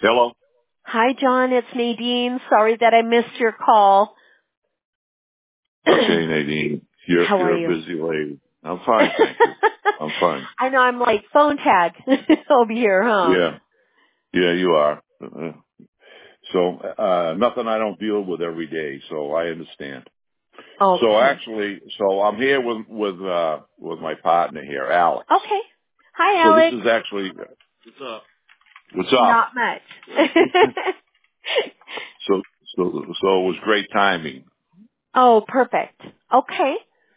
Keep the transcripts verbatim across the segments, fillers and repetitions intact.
Hello. Hi, John. It's Nadine. Sorry that I missed your call. Okay, Nadine. You're How are you're a you? busy lady. I'm fine, thank you. I'm fine. I know I'm like phone tag over here, huh? Yeah. Yeah, you are. Uh, So uh nothing I don't deal with every day, so I understand. So Okay. actually, so I'm here with with uh with my partner here, Alex. Okay. Hi, So this Alex. is actually what's up? What's up? Not much. So so so it was great timing. Oh, perfect. Okay.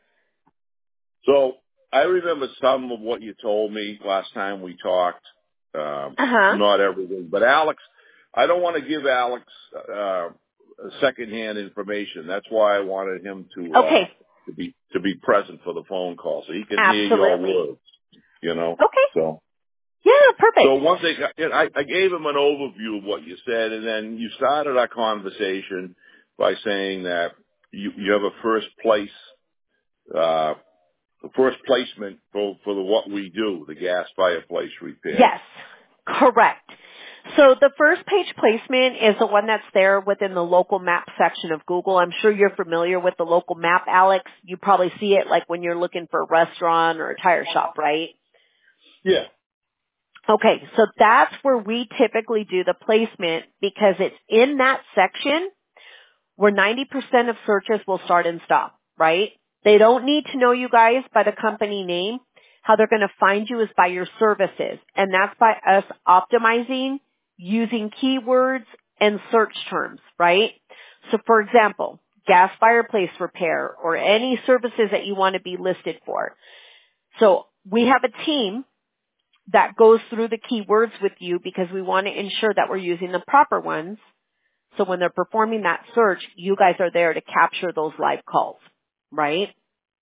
So I remember some of what you told me last time we talked. Um, Uh-huh. not everything, but Alex, I don't want to give Alex uh, secondhand information. That's why I wanted him to uh, Okay. to be to be present for the phone call so he can hear your Absolutely. words. You know, Okay. so Yeah, so perfect. one thing I, I gave him an overview of what you said, and then you started our conversation by saying that you you have a first place. Uh, The first placement for, for the, what we do, the gas fireplace repair. Yes. Correct. So the first page placement is the one that's there within the local map section of Google. I'm sure you're familiar with the local map, Alex. You probably see it like when you're looking for a restaurant or a tire shop, right? Yeah. Okay, so that's where we typically do the placement because it's in that section where ninety percent of searches will start and stop, right? They don't need to know you guys by the company name. How they're going to find you is by your services. And that's by us optimizing using keywords and search terms, right? So for example, gas fireplace repair or any services that you want to be listed for. So we have a team that goes through the keywords with you because we want to ensure that we're using the proper ones. So when they're performing that search, you guys are there to capture those live calls, right?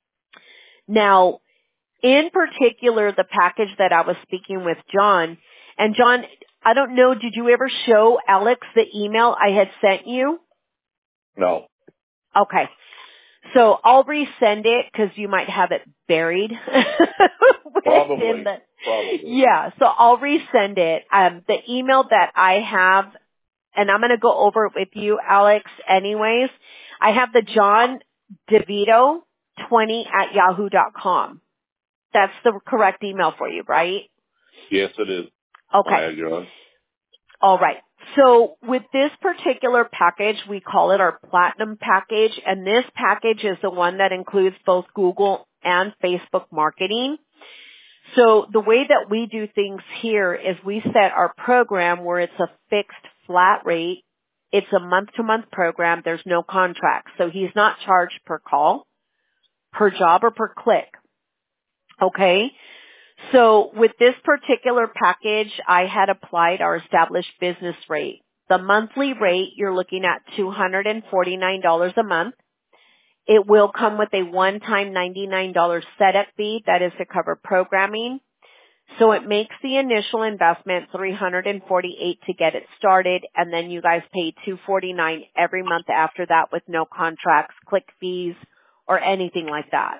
Now, in particular, the package that I was speaking with John, and John, I don't know, did you ever show Alex the email I had sent you? No. Okay. So I'll resend it because you might have it buried within Probably. the, Probably. yeah, so I'll resend it. Um, the email that I have, and I'm going to go over it with you, Alex, anyways. I have the John DeVito twenty at yahoo dot com. That's the correct email for you, right? Yes, it is. My Okay. address. All right. So with this particular package, we call it our platinum package, and this package is the one that includes both Google and Facebook marketing. So the way that we do things here is we set our program where it's a fixed flat rate. It's a month-to-month program. There's no contract. So he's not charged per call, per job, or per click. Okay? So with this particular package, I had applied our established business rate. The monthly rate, you're looking at two hundred forty-nine dollars a month. It will come with a one-time ninety-nine dollars setup fee that is to cover programming. So it makes the initial investment three hundred forty-eight dollars to get it started, and then you guys pay two hundred forty-nine dollars every month after that with no contracts, click fees, or anything like that.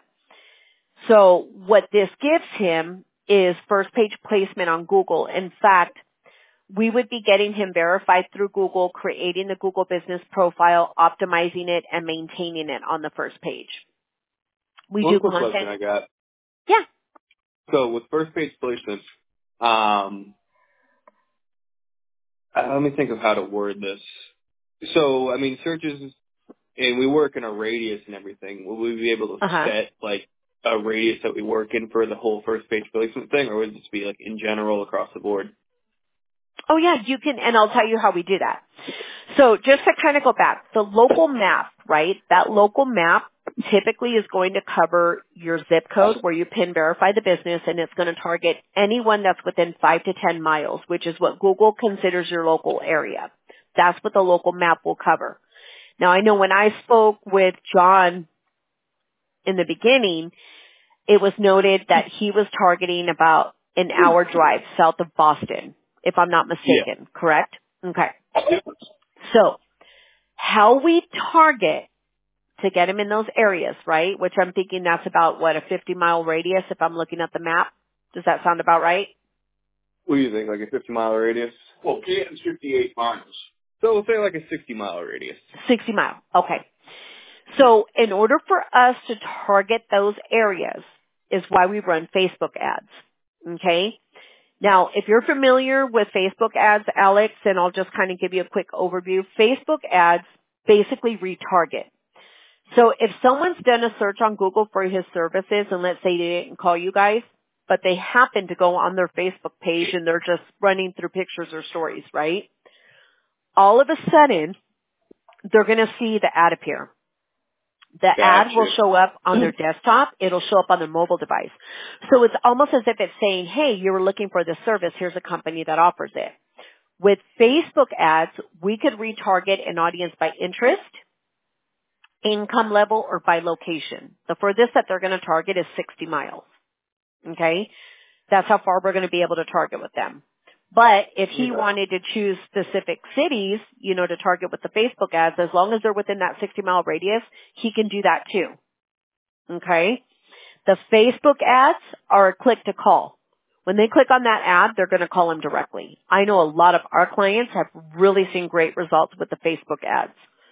So what this gives him is first page placement on Google. In fact, we would be getting him verified through Google, creating the Google business profile, optimizing it, and maintaining it on the first page. We One do quick question content. I got. Yeah. So with first page placements, um, uh, let me think of how to word this. So, I mean, searches, and we work in a radius and everything. Will we be able to Uh-huh. set, like, a radius that we work in for the whole first page placement thing, or would this be, like, in general across the board? Oh yeah, you can, and I'll tell you how we do that. So just to kind of go back, the local map, right? That local map typically is going to cover your zip code where you pin verify the business, and it's going to target anyone that's within five to ten miles, which is what Google considers your local area. That's what the local map will cover. Now I know when I spoke with John in the beginning, it was noted that he was targeting about an hour drive south of Boston, if I'm not Yeah. mistaken, correct? Okay. So how we target to get him in those areas, right? Which I'm thinking that's about, what, a fifty mile radius if I'm looking at the map. Does that sound about right? What do you think, like a fifty mile radius? Well, Canton's fifty-eight miles. So we'll say like a sixty mile radius. sixty mile. Okay. So in order for us to target those areas is why we run Facebook ads. Okay. Now, if you're familiar with Facebook ads, Alex, and I'll just kind of give you a quick overview, Facebook ads basically retarget. So if someone's done a search on Google for his services, and let's say they didn't call you guys, but they happen to go on their Facebook page and they're just running through pictures or stories, right? All of a sudden, they're going to see the ad appear. The Gotcha. ad will show up on their desktop. It'll show up on their mobile device. So it's almost as if it's saying, hey, you were looking for this service. Here's a company that offers it. With Facebook ads, we could retarget an audience by interest, income level, or by location. The furthest that they're going to target is sixty miles. Okay? That's how far we're going to be able to target with them. But if he Yeah. wanted to choose specific cities, you know, to target with the Facebook ads, as long as they're within that sixty mile radius, he can do that too. Okay? The Facebook ads are a click to call. When they click on that ad, they're going to call him directly. I know a lot of our clients have really seen great results with the Facebook ads.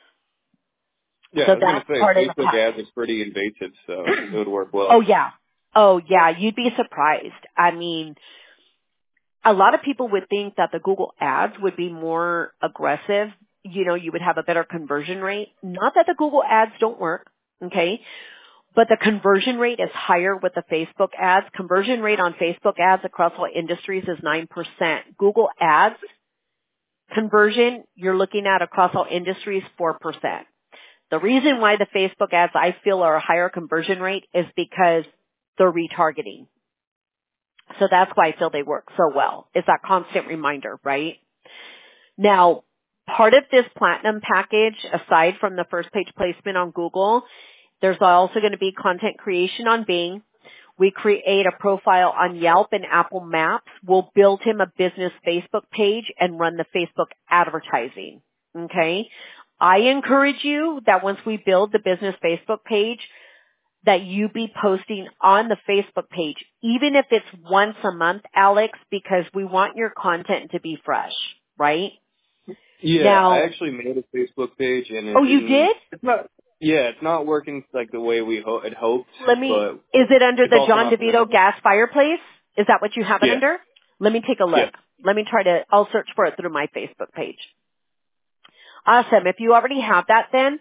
Yeah, So I was going that's to say, part of the Facebook package. ads is pretty invasive, so it would work well. Oh yeah. Oh yeah, you'd be surprised. I mean, a lot of people would think that the Google ads would be more aggressive. You know, you would have a better conversion rate. Not that the Google ads don't work, okay? But the conversion rate is higher with the Facebook ads. Conversion rate on Facebook ads across all industries is nine percent. Google ads conversion, you're looking at across all industries, four percent. The reason why the Facebook ads I feel are a higher conversion rate is because they're retargeting. So that's why I feel they work so well. It's that constant reminder, right? Now, part of this platinum package, aside from the first page placement on Google, there's also going to be content creation on Bing. We create a profile on Yelp and Apple Maps. We'll build him a business Facebook page and run the Facebook advertising. Okay? I encourage you that once we build the business Facebook page, that you be posting on the Facebook page, even if it's once a month, Alex, because we want your content to be fresh, right? Yeah, Now, I actually made a Facebook page, and it oh, you didn't- did? It's not. Yeah, it's not working like the way we ho- had hoped. Let me. But Is it under it's the also John not DeVito gas fireplace? Is that what you have it Yeah. under? Let me take a look. Yeah. Let me try to. I'll search for it through my Facebook page. Awesome. If you already have that, then.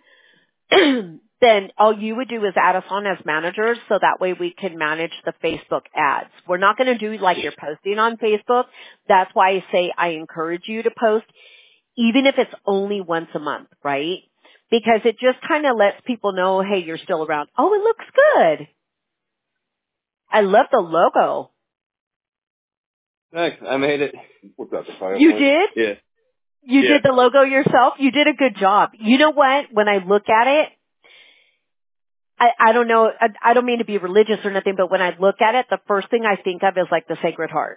then all you would do is add us on as managers so that way we can manage the Facebook ads. We're not going to do like you're posting on Facebook. That's why I say I encourage you to post, even if it's only once a month, right? Because it just kind of lets people know, hey, you're still around. Oh, it looks good. I love the logo. Thanks, I made it. What's that, the fireplace? You did? Yeah. You Yeah. did the logo yourself? You did a good job. You know what? When I look at it, I, I don't know, I, I don't mean to be religious or nothing, but when I look at it, the first thing I think of is like the Sacred Heart.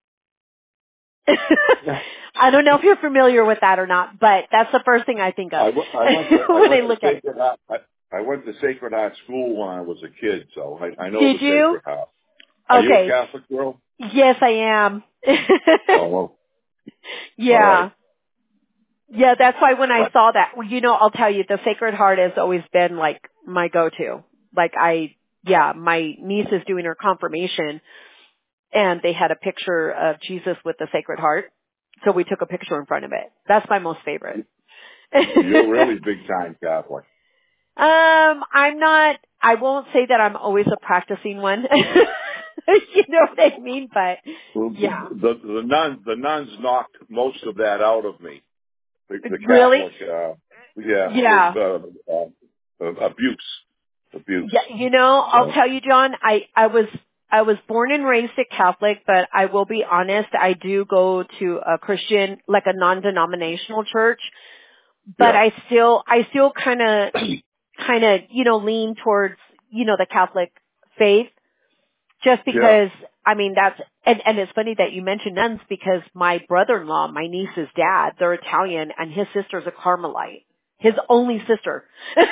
I don't know if you're familiar with that or not, but that's the first thing I think of I, w- I went to, I when went I look to at it. Sacred Heart. I, I went to Sacred Heart School when I was a kid, so I, I know Did the you? Sacred Heart. Are Okay. you a Catholic girl? Yes, I am. Oh, well. Yeah. All right. Yeah, that's why when I saw that, well, you know, I'll tell you, the Sacred Heart has always been like my go-to. Like I, yeah, my niece is doing her confirmation and they had a picture of Jesus with the Sacred Heart. So we took a picture in front of it. That's my most favorite. You're really big time Catholic. Um, I'm not, I won't say that I'm always a practicing one. You know what I mean? But yeah. The, the nuns, the nuns knocked most of that out of me. The, the Really? Catholic, uh, yeah, Yeah. the, uh, uh, abuse, abuse. Yeah, you know, I'll So, tell you, John, I, I was, I was born and raised a Catholic, but I will be honest, I do go to a Christian, like a non-denominational church, but yeah. I still, I still kind of, kind of, you know, lean towards, you know, the Catholic faith, just because, Yeah. I mean, that's, and, and it's funny that you mentioned nuns because my brother-in-law, my niece's dad, they're Italian, and his sister's a Carmelite. His only sister.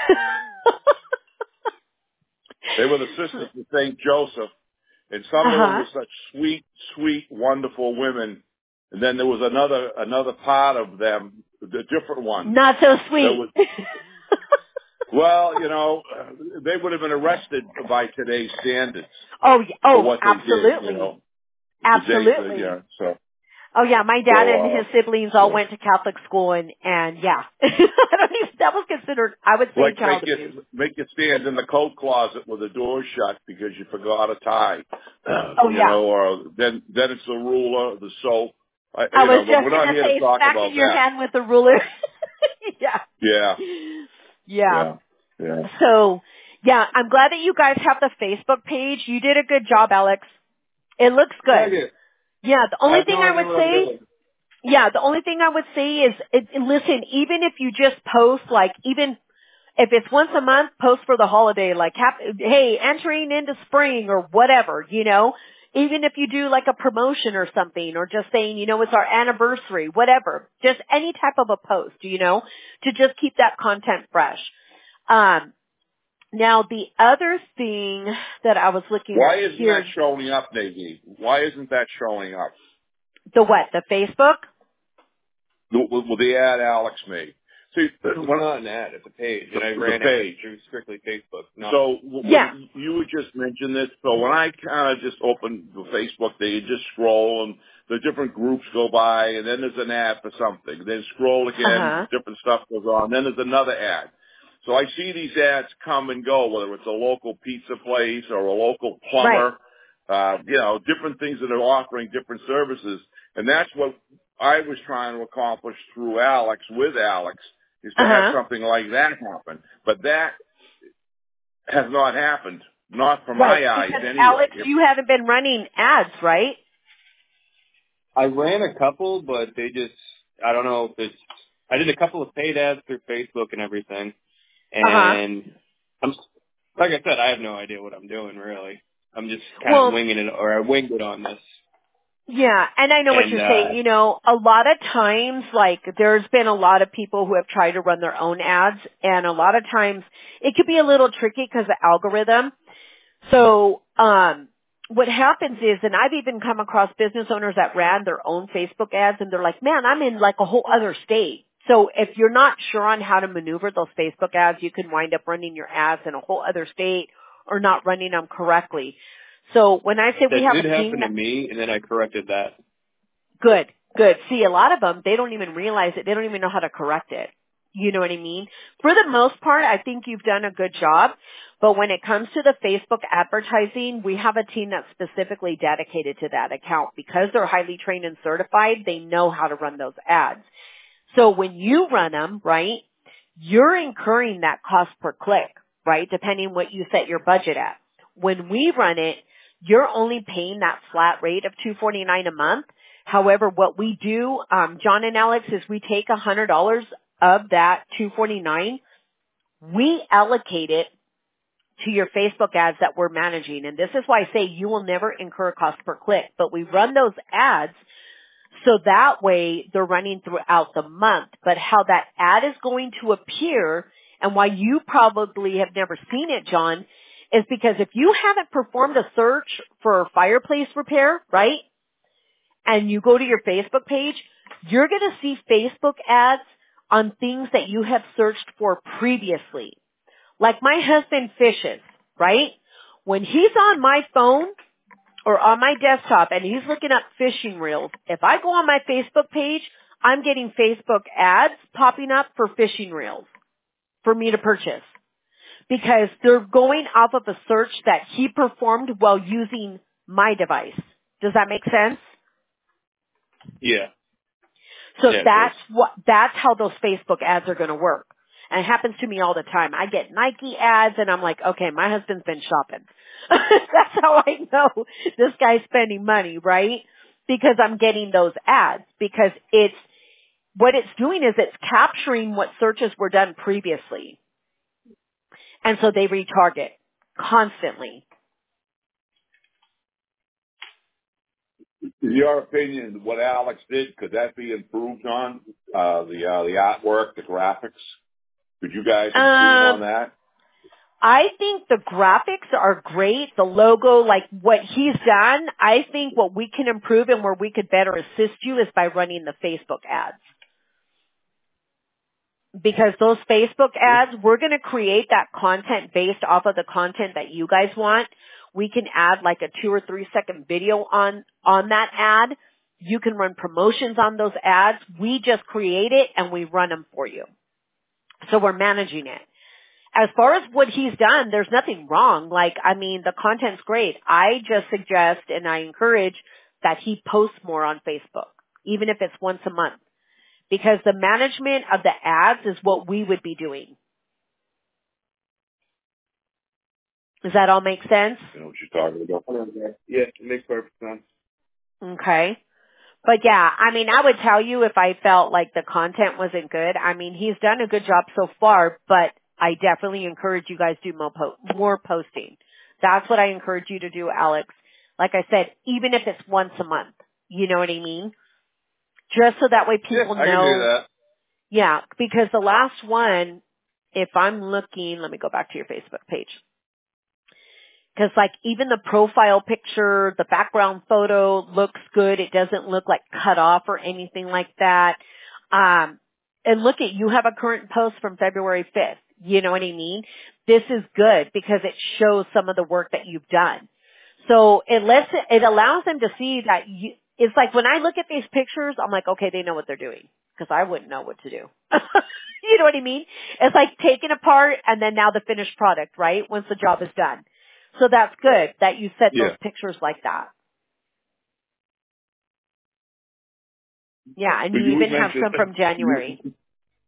They were the sisters of Saint Joseph, and some of them Uh-huh. were such sweet, sweet, wonderful women. And then there was another another part of them, the different one. Not so sweet. Was, well, you know, they would have been arrested by today's standards. Oh, oh, for what absolutely. They did, you know, absolutely. They, yeah, so. Oh yeah, my dad so, and uh, his siblings all yeah. went to Catholic school, and and yeah, I don't even, that was considered, I would say, like child make abuse. you make you stand in the coat closet with the door shut because you forgot a tie. Oh you yeah. know, or then then it's the ruler, the soap. I, I you was know, but just we're not gonna here say, to talk smacking about your that. hand with a ruler. yeah. Yeah, Yeah. yeah, yeah. So, yeah, I'm glad that you guys have the Facebook page. You did a good job, Alex. It looks Thank good. you. Yeah, the I only have thing no I idea would what I'm say, doing. yeah, the only thing I would say is, it, listen, even if you just post, like, even if it's once a month, post for the holiday, like, hap- hey, entering into spring or whatever, you know, even if you do like a promotion or something, or just saying, you know, it's our anniversary, whatever, just any type of a post, you know, to just keep that content fresh. Um, now the other thing that I was looking Why at isn't here, that showing up, Nadine? Why isn't that showing up? the what, the Facebook? With, with the ad Alex made. See, It's when, not an ad. It's a page, and I the, ran the page. it through strictly Facebook. Not, So w- Yeah. when you would just mention this, so when I kind of just open the Facebook, they just scroll and the different groups go by, and then there's an ad for something. Then scroll again, Uh-huh. different stuff goes on. Then there's another ad. So I see these ads come and go, whether it's a local pizza place or a local Right. plumber, uh, you know, different things that are offering different services. And that's what I was trying to accomplish through Alex, with Alex, is to have Uh-huh. something like that happen. But that has not happened. Not from Right. my eyes Because anyway. Alex, you haven't been running ads, right? I ran a couple, but they just, I don't know if it's, I did a couple of paid ads through Facebook and everything. Uh-huh. And I'm, like I said, I have no idea what I'm doing, really. I'm just kind of Well, winging it, or I winged it on this. yeah, and I know what And, you're uh, saying. You know, a lot of times, like, there's been a lot of people who have tried to run their own ads, and a lot of times it could be a little tricky because of algorithm. So, um, what happens is, and I've even come across business owners that ran their own Facebook ads, and they're like, man, I'm in like a whole other state. So if you're not sure on how to maneuver those Facebook ads, you can wind up running your ads in a whole other state or not running them correctly. So when I say we that have did a team happen to that, me, and then I corrected that. good, good. See, a lot of them, they don't even realize it. They don't even know how to correct it. You know what I mean? For the most part, I think you've done a good job. But when it comes to the Facebook advertising, we have a team that's specifically dedicated to that account. Because they're highly trained and certified, they know how to run those ads. So when you run them, right, you're incurring that cost per click, right, depending what you set your budget at. When we run it, you're only paying that flat rate of two forty-nine a month. However, what we do, um, John and Alex, is we take one hundred dollars of that two forty-nine, we allocate it to your Facebook ads that we're managing. And this is why I say you will never incur cost per click, but we run those ads so that way they're running throughout the month. But how that ad is going to appear and why you probably have never seen it, John, is because if you haven't performed a search for fireplace repair, right, and you go to your Facebook page, you're going to see Facebook ads on things that you have searched for previously. Like my husband fishes, right? When he's on my phone or on my desktop and he's looking up fishing reels, if I go on my Facebook page, I'm getting Facebook ads popping up for fishing reels for me to purchase because they're going off of a search that he performed while using my device. Does that make sense? Yeah. So Yeah, it does. that's what, that's how those Facebook ads are going to work. And it happens to me all the time. I get Nike ads and I'm like, okay, my husband's been shopping. That's how I know this guy's spending money, right? Because I'm getting those ads because it's, what it's doing is it's capturing what searches were done previously. And so they retarget constantly. In your opinion, what Alex did, could that be improved on? Uh, the, uh, the artwork, the graphics? Could you guys improve Um, on that? I think the graphics are great. The logo, like what he's done, I think what we can improve and where we could better assist you is by running the Facebook ads. Because those Facebook ads, we're going to create that content based off of the content that you guys want. We can add like a two or three second video on, on that ad. You can run promotions on those ads. We just create it and we run them for you. So we're managing it. As far as what he's done, there's nothing wrong. Like, I mean, the content's great. I just suggest and I encourage that he posts more on Facebook, even if it's once a month. Because the management of the ads is what we would be doing. Does that all make sense? You know what you're talking about? Yeah, it makes perfect sense. Okay. But yeah, I mean, I would tell you if I felt like the content wasn't good. I mean, he's done a good job so far, but I definitely encourage you guys to do more, po- more posting. That's what I encourage you to do, Alex. Like I said, even if it's once a month. You know what I mean? Just so that way people yeah, I know. can do that. Yeah, because the last one, if I'm looking, let me go back to your Facebook page. Because like even the profile picture, the background photo looks good. It doesn't look like cut off or anything like that. Um, and look at, you have a current post from February fifth. You know what I mean? This is good because it shows some of the work that you've done. So it lets, it allows them to see that you, it's like when I look at these pictures, I'm like, okay, they know what they're doing. Because I wouldn't know what to do. You know what I mean? It's like taking apart and then now the finished product, right? Once the job is done. So that's good that you set Yeah. those pictures like that. Yeah, and But you you even would have mention, some from January. you,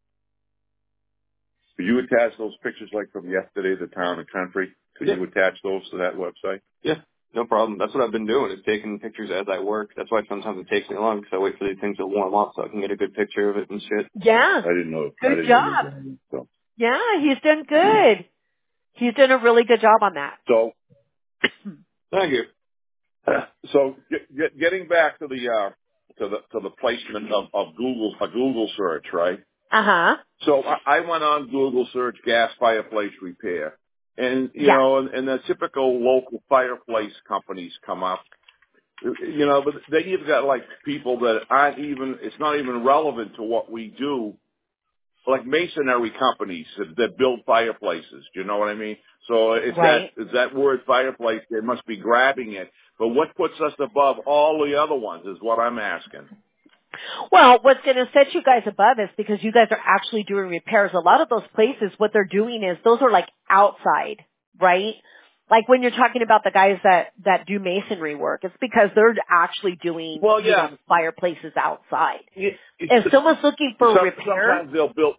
you attach those pictures like from yesterday, the town and country. Could Yeah. you attach those to that website? Yeah, no problem. That's what I've been doing, is taking pictures as I work. That's why sometimes it takes me long, because I wait for these things to warm up so I can get a good picture of it and shit. Yeah. I didn't know. I Good didn't job. know you were so. Yeah, he's done good. He's done a really good job on that. So, Thank you. so get, get, getting back to the uh, to the to the placement of, of Google a Google search, right? Uh-huh. So I, I went on Google search gas fireplace repair, and you Yeah. know, and, and the typical local fireplace companies come up. You know, but then you've got like people that aren't even, it's not even relevant to what we do, like masonry companies that, that build fireplaces. Do you know what I mean? So it's Right. that, it's that word fireplace, they must be grabbing it. But what puts us above all the other ones is what I'm asking. Well, what's going to set you guys above is because you guys are actually doing repairs. A lot of those places, what they're doing is those are like outside, right? Like when you're talking about the guys that, that do masonry work, it's because they're actually doing, Well, you yeah. know, fireplaces outside. It, If someone's looking for some, repair, sometimes they'll build.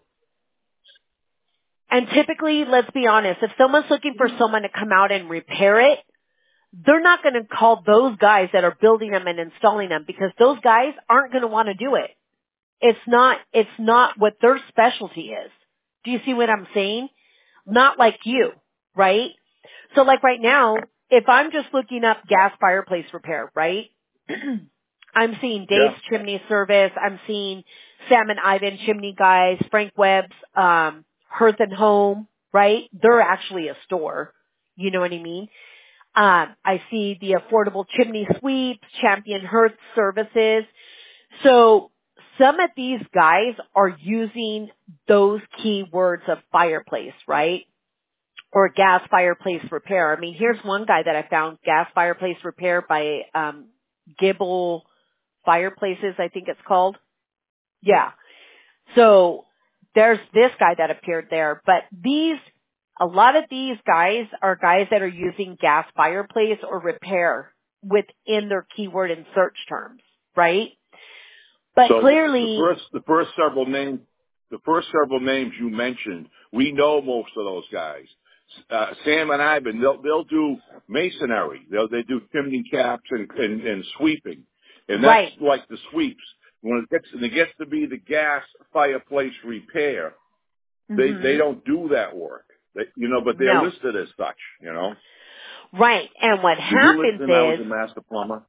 and typically, let's be honest, if someone's looking for someone to come out and repair it, they're not going to call those guys that are building them and installing them because those guys aren't going to want to do it. It's not, it's not what their specialty is. Do you see what I'm saying? Not like you, right? So like right now, if I'm just looking up gas fireplace repair, right? I'm seeing Dave's Yeah. Chimney Service. I'm seeing Sam and Ivan Chimney Guys, Frank Webb's, um, Hearth and Home, right? They're actually a store. You know what I mean? Um, I see the Affordable Chimney Sweeps, Champion Hearth Services. So some of these guys are using those keywords of fireplace, right? Or gas fireplace repair. I mean, here's one guy that I found, gas fireplace repair by um, Gibble Fireplaces, I think it's called. Yeah. So there's this guy that appeared there, but these, a lot of these guys are guys that are using gas fireplace or repair within their keyword and search terms, right? But So clearly, the first, the first several names, the first several names you mentioned, we know most of those guys. Uh, Sam and Ivan, they'll, they'll do masonry. They'll, they do chimney caps and, and, and sweeping. And that's right. like the sweeps. When it gets, when it gets to be the gas fireplace repair, they, Mm-hmm. they don't do that work. They, you know, but they're No. listed as such, you know. Right. And what Did you happens listen I was is, a master plumber?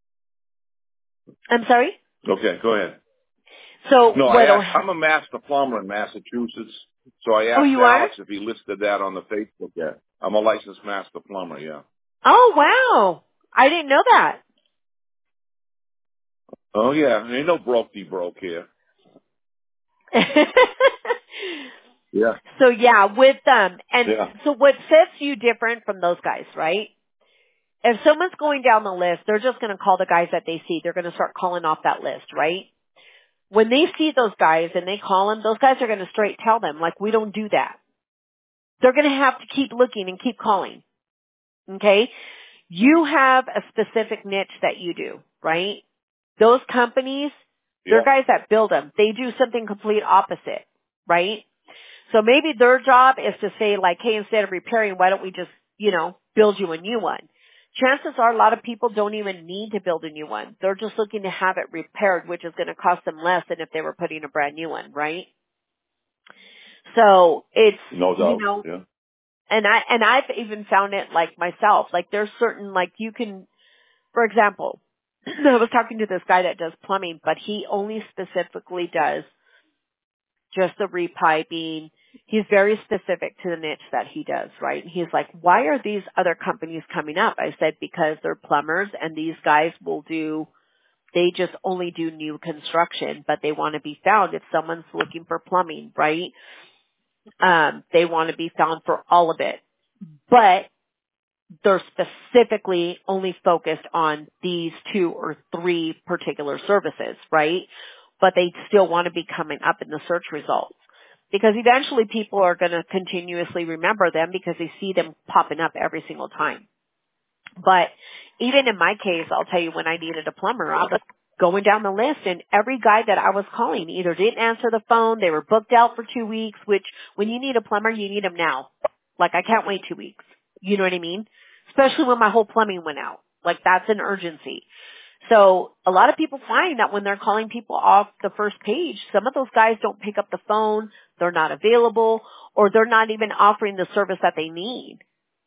I'm sorry? Okay, go ahead. So No, I what'll, asked, I'm a master plumber in Massachusetts. So I Oh, asked you are? Alex if he listed that on the Facebook yet. I'm a licensed master plumber, yeah. Oh, wow. I didn't know that. Oh, yeah. Ain't no brokey broke here. Yeah. So yeah, with them, and Yeah. so what sets you different from those guys, right? If someone's going down the list, they're just going to call the guys that they see. They're going to start calling off that list, right? When they see those guys and they call them, those guys are going to straight tell them, like, we don't do that. They're going to have to keep looking and keep calling. Okay? You have a specific niche that you do, right? Those companies, they're Yeah. guys that build them. They do something complete opposite, right? So maybe their job is to say like, hey, instead of repairing, why don't we just, you know, build you a new one? Chances are a lot of people don't even need to build a new one. They're just looking to have it repaired, which is going to cost them less than if they were putting a brand new one, right? So it's, No you doubt. know, Yeah. and I, and I've even found it like myself, like there's certain, like you can, for example, I was talking to this guy that does plumbing, but he only specifically does just the repiping. He's very specific to the niche that he does, right? And he's like, why are these other companies coming up? I said, because they're plumbers and these guys will do, they just only do new construction, but they want to be found if someone's looking for plumbing, right? Um, they want to be found for all of it. But they're specifically only focused on these two or three particular services, right? But they still want to be coming up in the search results. Because eventually people are going to continuously remember them because they see them popping up every single time. But even in my case, I'll tell you when I needed a plumber, I was going down the list and every guy that I was calling either didn't answer the phone, they were booked out for two weeks, which when you need a plumber, you need them now. Like I can't wait two weeks. You know what I mean? Especially when my whole plumbing went out. Like that's an urgency. So a lot of people find that when they're calling people off the first page, some of those guys don't pick up the phone, they're not available, or they're not even offering the service that they need.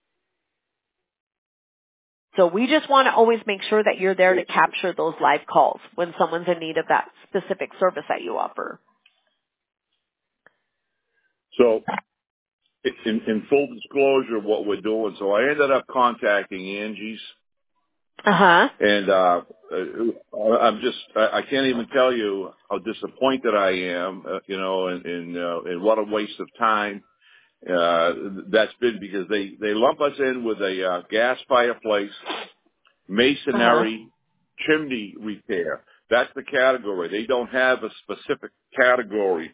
So we just want to always make sure that you're there to capture those live calls when someone's in need of that specific service that you offer. So in, in full disclosure of what we're doing, so I ended up contacting Angie's. Uh-huh. And uh, uh I'm just I I can't even tell you how disappointed I am, uh, you know, and and, uh, and what a waste of time uh that's been, because they they lump us in with a uh, gas fireplace, Uh-huh. masonry, chimney repair. That's the category. They don't have a specific category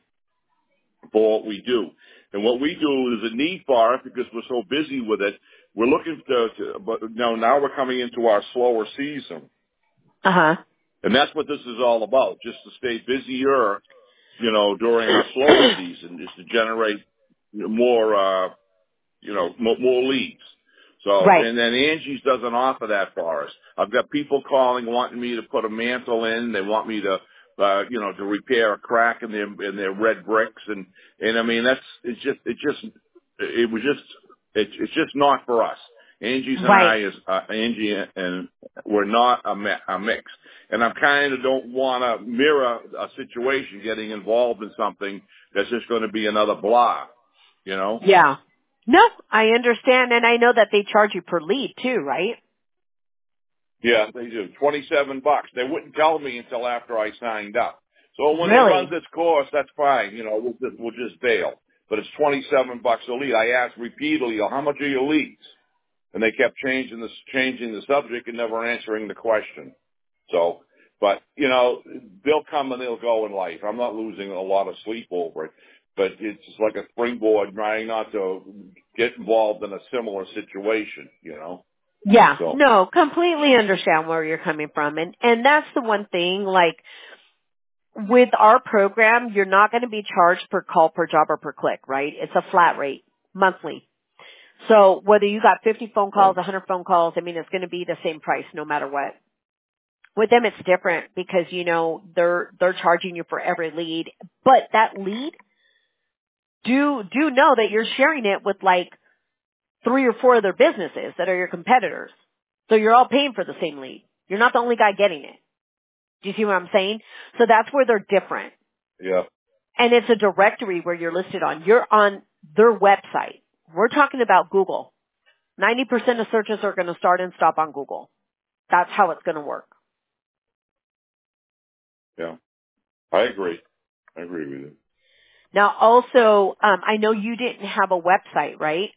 for what we do. And what we do is a need for it because we're so busy with it. We're looking to, to but now now we're coming into our slower season. Uh-huh. And that's what this is all about, just to stay busier, you know, during our slower season, is to generate more, uh, you know, more, more leads. So, Right. and then Angie's doesn't offer that for us. I've got people calling wanting me to put a mantle in. They want me to, uh, you know, to repair a crack in their, in their red bricks. And, and I mean, that's, it's just, it just, it was just, it's, it's just not for us. Angie's and Right. I is, uh, Angie and we're not a, mi- a mix. And I kind of don't want to mirror a situation getting involved in something that's just going to be another blah, you know? Yeah. No, I understand, and I know that they charge you per lead too, right? Yeah, they do. twenty-seven bucks. They wouldn't tell me until after I signed up. So when they run Really? this course, that's fine. You know, we'll just, we'll just bail. But it's twenty-seven bucks a lead. I asked repeatedly, how much are your leads? And they kept changing the, changing the subject and never answering the question. So, but, you know, they'll come and they'll go in life. I'm not losing a lot of sleep over it. But it's just like a springboard trying not to get involved in a similar situation, you know? Yeah. So, No, completely understand where you're coming from. And, and that's the one thing, like, with our program, you're not going to be charged per call, per job, or per click, right? It's a flat rate, monthly. So whether you got fifty phone calls, right. one hundred phone calls, I mean, it's going to be the same price no matter what. With them, it's different because, you know, they're, they're charging you for every lead. But that lead, do, do know that you're sharing it with like three or four other businesses that are your competitors. So you're all paying for the same lead. You're not the only guy getting it. Do you see what I'm saying? So that's where they're different. Yeah. And it's a directory where you're listed on. You're on their website. We're talking about Google. ninety percent of searches are going to start and stop on Google. That's how it's going to work. Yeah. I agree. I agree with you. Now also, um, I know you didn't have a website, right?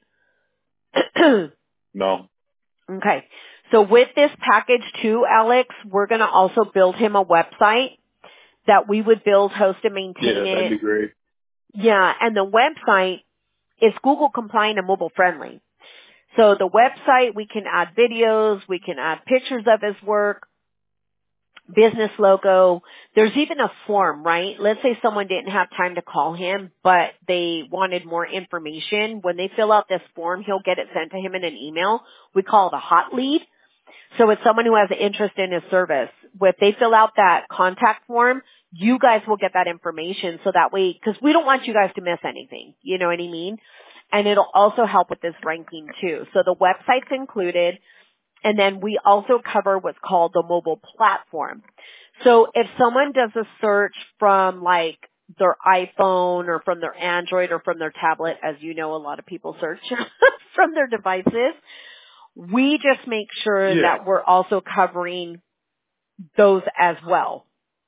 No. Okay. So with this package too, Alex, we're going to also build him a website that we would build, host, and maintain Yeah, that'd it. be great. Yeah, and the website is Google compliant and mobile friendly. So the website, we can add videos, we can add pictures of his work, business logo. There's even a form, right? Let's say someone didn't have time to call him, but they wanted more information. When they fill out this form, he'll get it sent to him in an email. We call it a hot lead. So it's someone who has an interest in his service. If they fill out that contact form, you guys will get that information so that way, because we don't want you guys to miss anything. You know what I mean? And it'll also help with this ranking too. So the website's included. And then we also cover what's called the mobile platform. So if someone does a search from like their iPhone or from their Android or from their tablet, as you know, a lot of people search from their devices, we just make sure Yeah. that we're also covering those as well.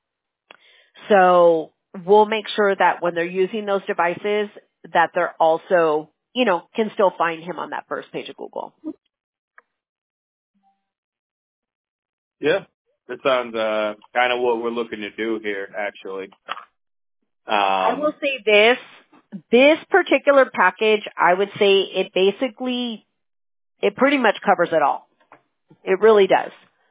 So we'll make sure that when they're using those devices, that they're also, you know, can still find him on that first page of Google. Yeah, that sounds uh, kind of what we're looking to do here, actually. I will Um, say this, this particular package, I would say it basically, it pretty much covers it all. It really does.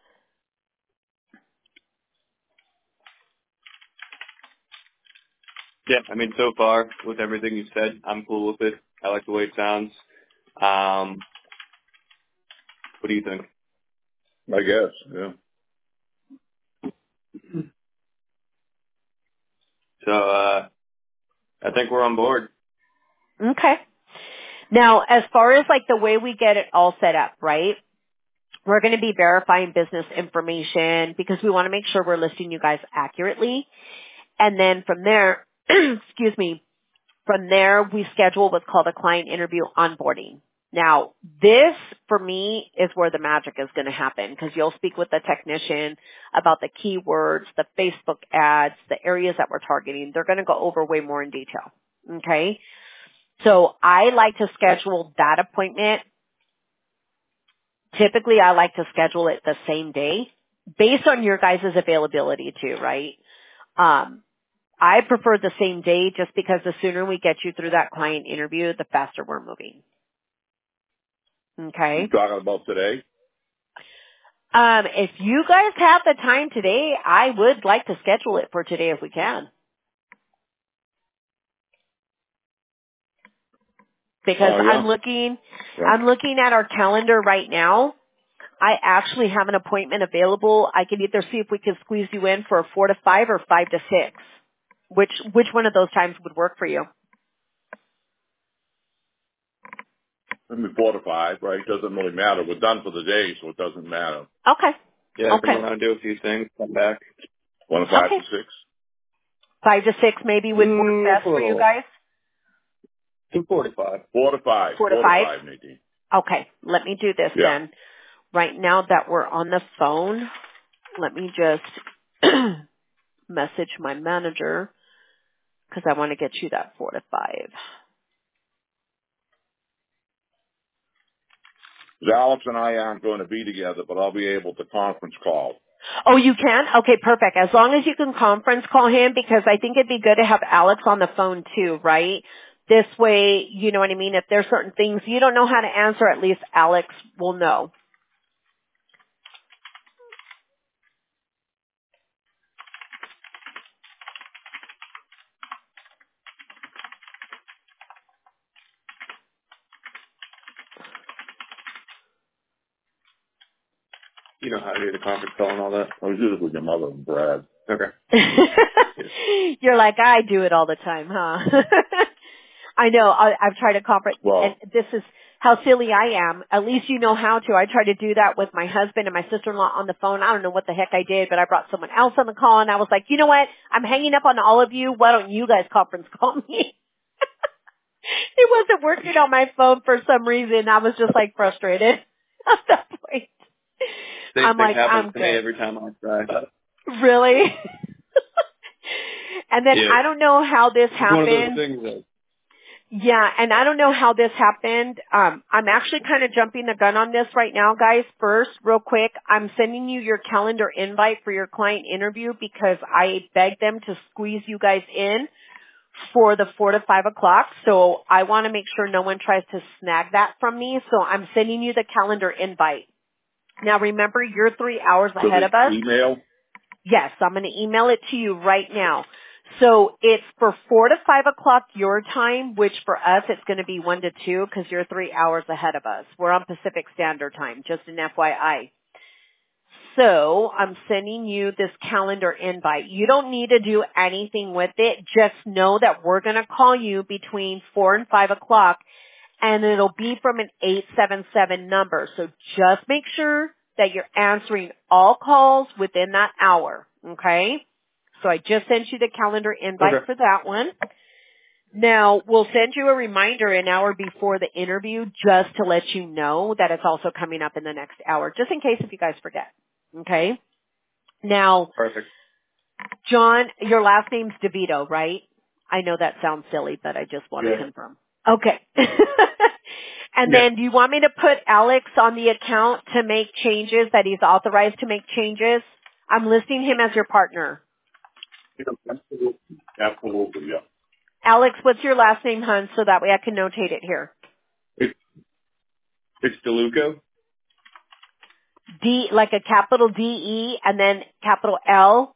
yeah, I mean, so far with everything you said, I'm cool with it. I like the way it sounds. Um, what do you think? I guess. Yeah. So uh, I think we're on board. Okay. Now, as far as like the way we get it all set up, right? We're going to be verifying business information because we want to make sure we're listing you guys accurately. And then from there, excuse me, from there we schedule what's called a client interview onboarding. Now, this for me is where the magic is going to happen because you'll speak with the technician about the keywords, the Facebook ads, the areas that we're targeting. They're going to go over way more in detail. Okay? So I like to schedule that appointment. Typically, I like to schedule it the same day based on your guys' availability too, right? Um, I prefer the same day just because the sooner we get you through that client interview, the faster we're moving. You Okay? talking about today? Um, if you guys have the time today, I would like to schedule it for today if we can. Because Oh, yeah. I'm looking, Yeah. I'm looking at our calendar right now. I actually have an appointment available. I can either see if we can squeeze you in for a four to five or five to six. Which which one of those times would work for you? Maybe four to five, right? Doesn't really matter. We're done for the day, so it doesn't matter. Okay. Yeah, come Okay. around, do a few things, come back. One to five Okay. to six. Five to six maybe would work Mm, best a for you little. guys? two forty-five. Four to five. Four to Four to five? five, Nadine. Okay. Let me do this Yeah. then. Right now that we're on the phone, let me just message my manager because I want to get you that four to five. 'Cause Alex and I aren't going to be together, but I'll be able to conference call. Oh, you can? Okay, perfect. As long as you can conference call him, because I think it'd be good to have Alex on the phone too, right? This way, you know what I mean? If there's certain things you don't know how to answer, at least Alex will know. You know how to do the conference call and all that. I was just with your mother and Brad. Okay. You're like, I do it all the time, huh? I know. I, I've tried to conference, and Well, this is how silly I am. At least you know how to. I tried to do that with my husband and my sister-in-law on the phone. I don't know what the heck I did, but I brought someone else on the call, and I was like, you know what? I'm hanging up on all of you. Why don't you guys conference call me? It wasn't working on my phone for some reason. I was just like frustrated at that point. Same I'm thing like, happens I'm to me good. every time I try. Really? And then Yeah. I don't know how this It's one of those happened. things that, Yeah, and I don't know how this happened. Um, I'm actually kind of jumping the gun on this right now, guys. First, real quick, I'm sending you your calendar invite for your client interview because I begged them to squeeze you guys in for the four to five o'clock. So I want to make sure no one tries to snag that from me. So I'm sending you the calendar invite. Now remember, you're three hours So ahead the of us. email? Yes, I'm going to email it to you right now. So it's for four to five o'clock your time, which for us it's going to be one to two because you're three hours ahead of us. We're on Pacific Standard Time, just an F Y I. So I'm sending you this calendar invite. You don't need to do anything with it. Just know that we're going to call you between four and five o'clock, and it'll be from an eight seven seven number. So just make sure that you're answering all calls within that hour. Okay? So I just sent you the calendar invite Okay. for that one. Now, we'll send you a reminder an hour before the interview just to let you know that it's also coming up in the next hour, just in case if you guys forget. Okay? Now, Perfect. John, your last name's DeVito, right? I know that sounds silly, but I just want Yeah. to confirm. Okay. And Yeah. then do you want me to put Alex on the account to make changes, that he's authorized to make changes? I'm listing him as your partner. Absolutely. Absolutely, yeah. Alex, what's your last name, hon, so that way I can notate it here? It's, it's DeLuco. D, like a capital D E and then capital L?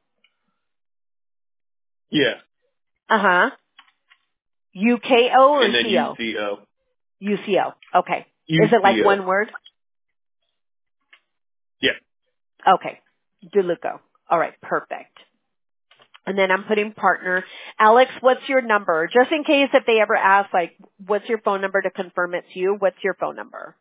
Yeah. Uh-huh. U K O or And then C O? U C O. U C O. Okay. Is it like U C O. one word? Yeah. Okay. DeLuco. All right. Perfect. And then I'm putting partner. Alex, what's your number? Just in case if they ever ask, like, what's your phone number to confirm it's you? What's your phone number?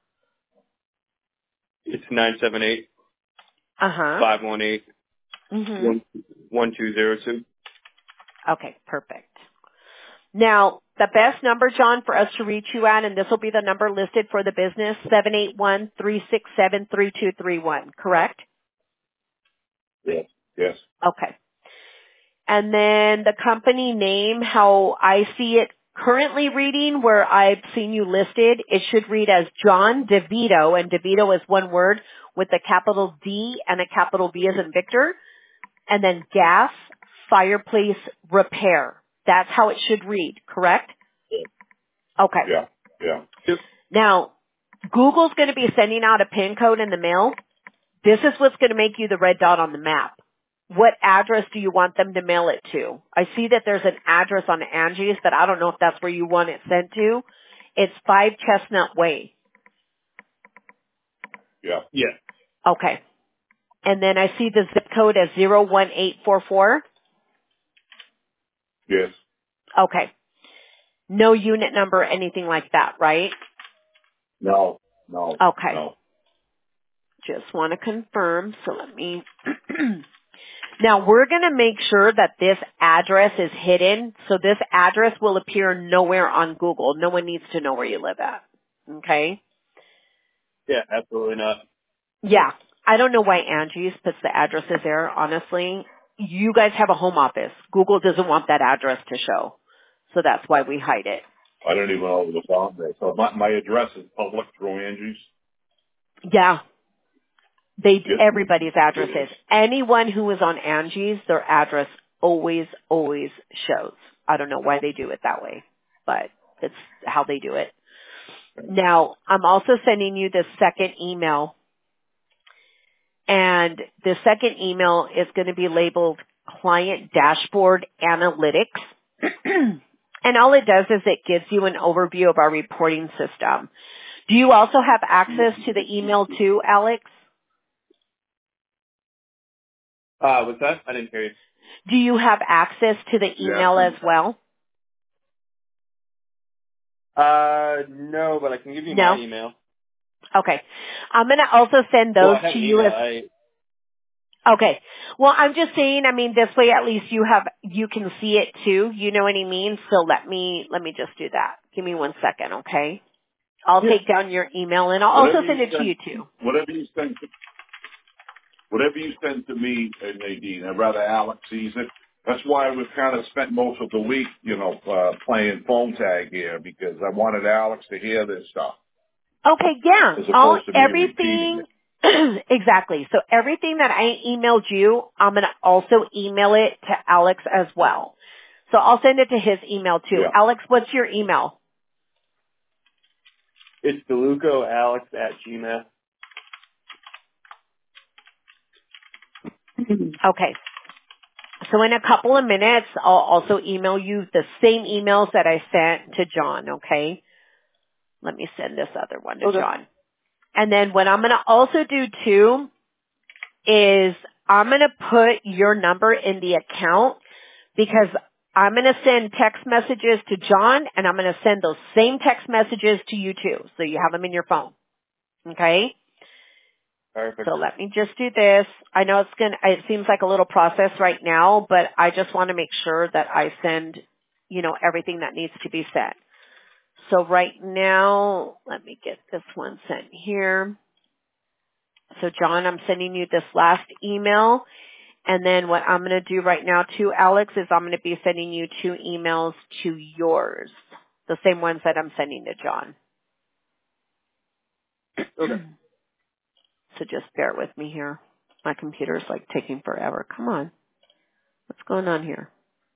It's nine seven eight Uh-huh. five one eight Mm-hmm. one one two zero two. Okay. Perfect. Now, the best number, John, for us to reach you at, and this will be the number listed for the business, seven eight one, three six seven, three two three one, correct? Yes. Yes. Okay. And then the company name, how I see it currently reading, where I've seen you listed, it should read as John DeVito, and DeVito is one word with a capital D and a capital V as in Victor, and then Gas Fireplace Repair. That's how it should read, correct? Okay. Yeah. Yeah. Yep. Now, Google's going to be sending out a PIN code in the mail. This is what's going to make you the red dot on the map. What address do you want them to mail it to? I see that there's an address on Angie's, but I don't know if that's where you want it sent to. It's five Chestnut Way. Yeah. Yeah. Okay. And then I see the zip code as zero one eight four four. Yes. Okay. No unit number, anything like that, right? No. No. Okay. No. Just want to confirm. So let me... Now we're going to make sure that this address is hidden. So this address will appear nowhere on Google. No one needs to know where you live at. Okay? Yeah, absolutely not. Yeah. I don't know why Angie's puts the addresses there, honestly. You guys have a home office. Google doesn't want that address to show. So that's why we hide it. I don't even know it was on there. So my, my address is public through Angie's. Yeah. They, Yes. everybody's address It is. is. Anyone who is on Angie's, their address always, always shows. I don't know why they do it that way, but it's how they do it. Now, I'm also sending you the second email, and the second email is going to be labeled Client Dashboard Analytics. And all it does is it gives you an overview of our reporting system. Do you also have access to the email too, Alex? Uh, what's that? I didn't hear you. Do you have access to the email Yeah. as well? Uh, no, but I can give you No? my email. Okay. I'm going to also send Well, those I have to an you email. as I, okay. Well, I'm just saying, I mean, this way at least you have, you can see it too. You know what I mean? So let me, let me just do that. Give me one second, okay? I'll Yeah. take down your email and I'll also Whatever you send it to send, you too. whatever you send, to, whatever you send to me, uh, Nadine, I'd rather Alex sees it. That's why we've kind of spent most of the week, you know, uh, playing phone tag here because I wanted Alex to hear this stuff Okay, yeah. as All, opposed to me repeating everything, it. exactly. So everything that I emailed you, I'm going to also email it to Alex as well. So I'll send it to his email too. Yeah. Alex, what's your email? it's delucoalex at gmail. Okay. So in a couple of minutes, I'll also email you the same emails that I sent to John, okay? Let me send this other one to Okay. John. And then what I'm going to also do too is I'm going to put your number in the account because I'm going to send text messages to John and I'm going to send those same text messages to you too. So you have them in your phone. Okay? So Perfect. let me just do this. I know it's going to, it seems like a little process right now, but I just want to make sure that I send, you know, everything that needs to be sent. So right now, let me get this one sent here. So John, I'm sending you this last email. And then what I'm going to do right now too, Alex, is I'm going to be sending you two emails to yours. The same ones that I'm sending to John. Okay. So just bear with me here. My computer's like taking forever. Come on. What's going on here?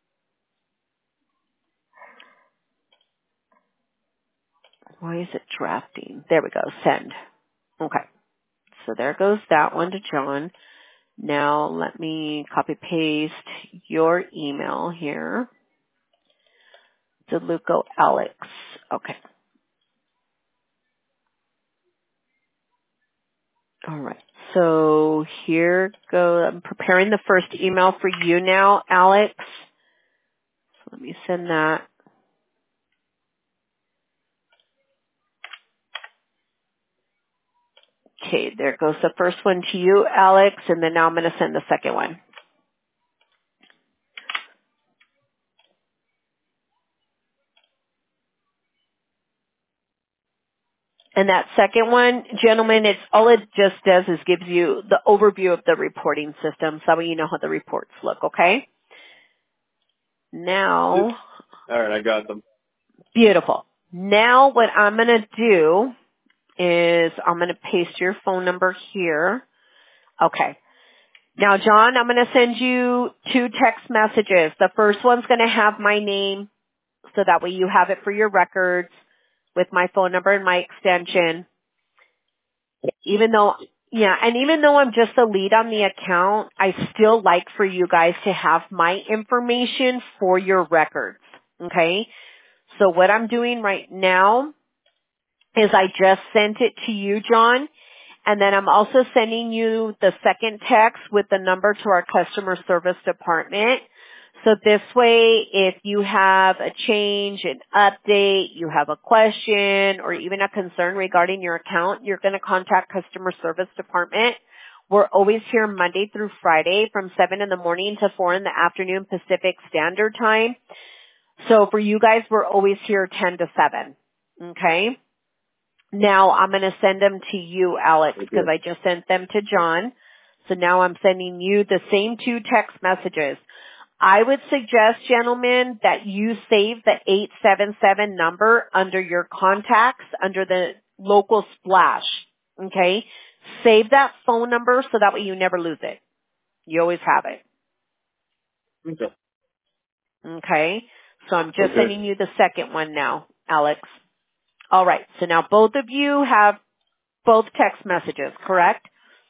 Why is it drafting? There we go. Send. Okay. So there goes that one to John. Now let me copy paste your email here. DeLuco Alex. Okay. All right. So here go. I'm preparing the first email for you now, Alex. So let me send that. Okay, there goes the first one to you, Alex, and then now I'm going to send the second one. And that second one, gentlemen, it's all it just does is gives you the overview of the reporting system, so you know how the reports look, okay? Now, All right, I got them. beautiful. Now what I'm going to do is I'm going to paste your phone number here. Okay. Now, John, I'm going to send you two text messages. The first one's going to have my name, so that way you have it for your records with my phone number and my extension. Even though, yeah, and even though I'm just a lead on the account, I still like for you guys to have my information for your records. Okay? So what I'm doing right now is I just sent it to you, John, and then I'm also sending you the second text with the number to our customer service department. So this way, if you have a change, an update, you have a question, or even a concern regarding your account, you're going to contact customer service department. We're always here Monday through Friday from seven in the morning to four in the afternoon Pacific Standard Time. So for you guys, we're always here ten to seven. Okay? Now I'm going to send them to you, Alex, because Okay. I just sent them to John. So now I'm sending you the same two text messages. I would suggest, gentlemen, that you save the eight seven seven number under your contacts, under the local splash. Okay? Save that phone number so that way you never lose it. You always have it. Okay. Okay? So I'm just Okay. sending you the second one now, Alex. All right. So now both of you have both text messages, correct?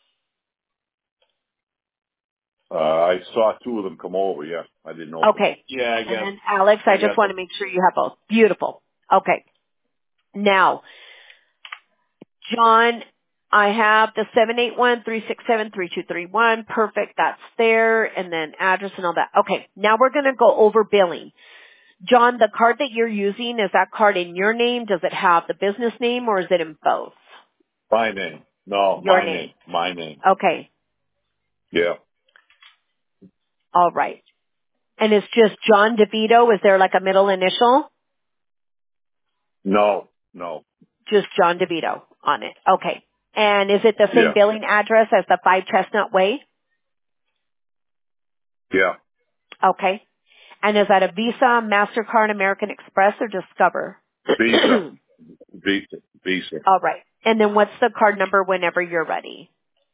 Uh, I saw two of them come over. Yeah, I didn't open them. Okay. Yeah, I And got, then Alex, I I just got want them. to make sure you have both. Beautiful. Okay. Now, John, I have the seven eight one, three six seven, three two three one. Perfect. That's there. And then address and all that. Okay. Now we're going to go over billing. John, the card that you're using, is that card in your name? Does it have the business name, or is it in both? My name. No, Your my name. name. My name. Okay. Yeah. All right. And it's just John DeVito. Is there like a middle initial? No, no. Just John DeVito on it. Okay. And is it the same Yeah. billing address as the five Chestnut Way? Yeah. Okay. And is that a Visa, MasterCard, American Express, or Discover? Visa. Visa. Visa. All right. And then what's the card number whenever you're ready?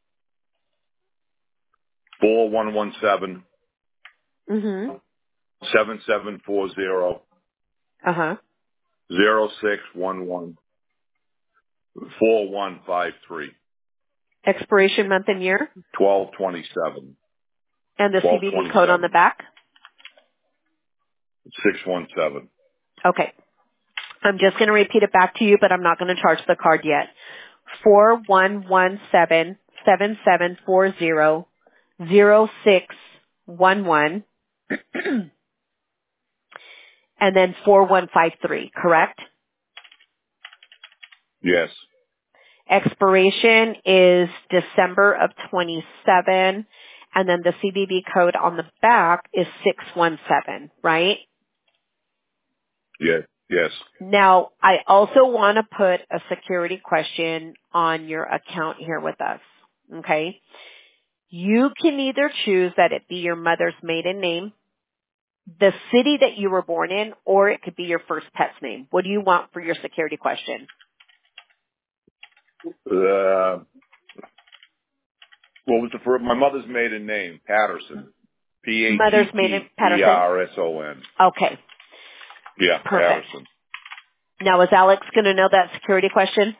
Four one one seven Mm-hmm. seven seven four zero Uh-huh. zero six one one four one five three. Expiration month and year? Twelve twenty seven. And the C Twelve V V twenty code on the seven. back? Six one seven. Okay. I'm just going to repeat it back to you, but I'm not going to charge the card yet. Four one one seven seven seven four zero zero six one one and then four one five three, correct? Yes. Expiration is December of twenty-seven, and then the C V V code on the back is six one seven, right? Yes. Yes. Now, I also want to put a security question on your account here with us, okay? You can either choose that it be your mother's maiden name, the city that you were born in, or it could be your first pet's name. What do you want for your security question? Uh, what was the first? My mother's maiden name, Patterson. P A T Mother's T maiden, E Patterson? R S O N. Okay, Yeah, perfect. Patterson. Now, is Alex going to know that security question?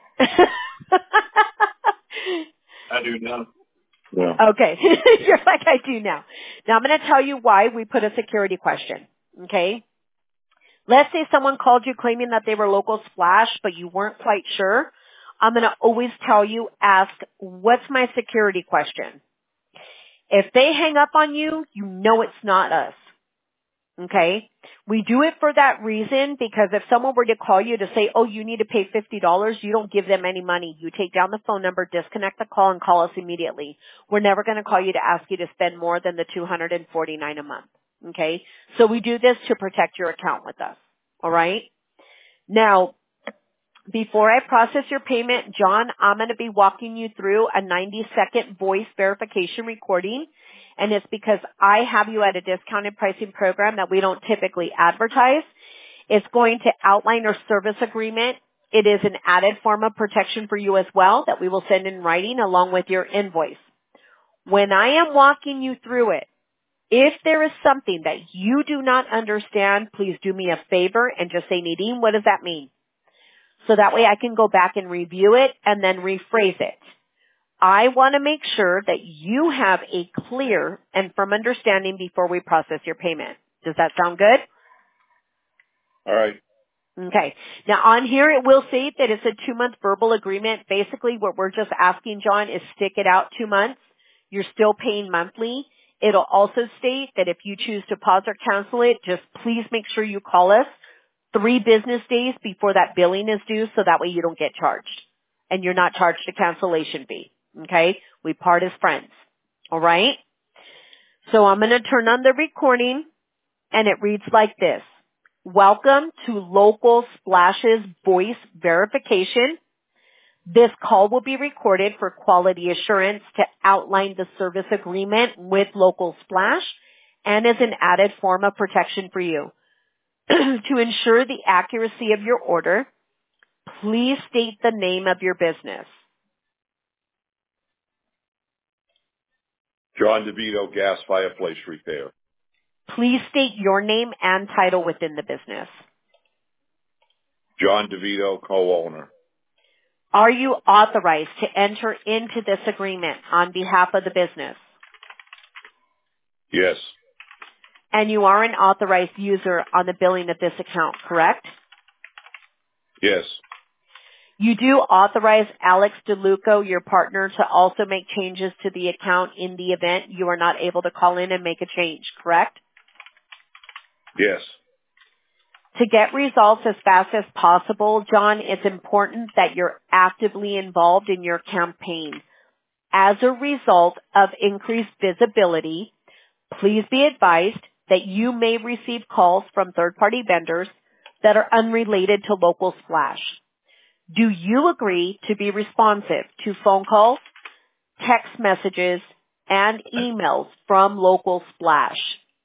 I do know. Yeah. Okay. You're like, I do now. Now, I'm going to tell you why we put a security question, okay? Let's say someone called you claiming that they were local Splash, but you weren't quite sure. I'm going to always tell you, ask, what's my security question? If they hang up on you, you know it's not us. Okay? We do it for that reason because if someone were to call you to say, oh, you need to pay fifty dollars, you don't give them any money. You take down the phone number, disconnect the call, and call us immediately. We're never going to call you to ask you to spend more than the two hundred forty-nine dollars a month. Okay? So we do this to protect your account with us. All right? Now, before I process your payment, John, I'm going to be walking you through a ninety second voice verification recording. And it's because I have you at a discounted pricing program that we don't typically advertise. It's going to outline our service agreement. It is an added form of protection for you as well that we will send in writing along with your invoice. When I am walking you through it, if there is something that you do not understand, please do me a favor and just say, Nadine, what does that mean? So that way I can go back and review it and then rephrase it. I want to make sure that you have a clear and firm understanding before we process your payment. Does that sound good? All right. Okay. Now on here it will say that it's a two-month verbal agreement. Basically what we're just asking, John, is stick it out two months. You're still paying monthly. It'll also state that if you choose to pause or cancel it, just please make sure you call us three business days before that billing is due so that way you don't get charged and you're not charged a cancellation fee. Okay? We part as friends. All right? So I'm going to turn on the recording and it reads like this. Welcome to Local Splash's voice verification. This call will be recorded for quality assurance to outline the service agreement with Local Splash and as an added form of protection for you. To ensure the accuracy of your order, please state the name of your business. John DeVito, gas fireplace repair. Please state your name and title within the business. John DeVito, co-owner. Are you authorized to enter into this agreement on behalf of the business? Yes. And you are an authorized user on the billing of this account, correct? Yes. You do authorize Alex DeLuco, your partner, to also make changes to the account in the event you are not able to call in and make a change, correct? Yes. To get results as fast as possible, John, it's important that you're actively involved in your campaign. As a result of increased visibility, please be advised that you may receive calls from third-party vendors that are unrelated to Local Splash. Do you agree to be responsive to phone calls, text messages, and emails from Local Splash?